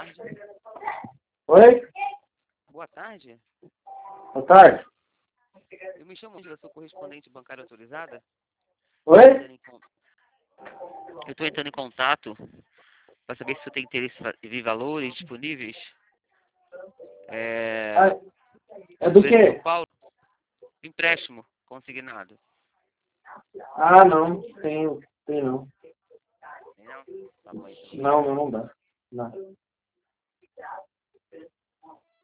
tarde. Oi? Boa tarde. Boa tarde. Eu me chamo Angela, sou correspondente bancária autorizada. Oi? Eu estou entrando em contato para saber se você tem interesse em ver valores disponíveis. É do São quê? Paulo, empréstimo consignado. Ah, não. Tem não. Não? Tá bom, então. Não dá. Não.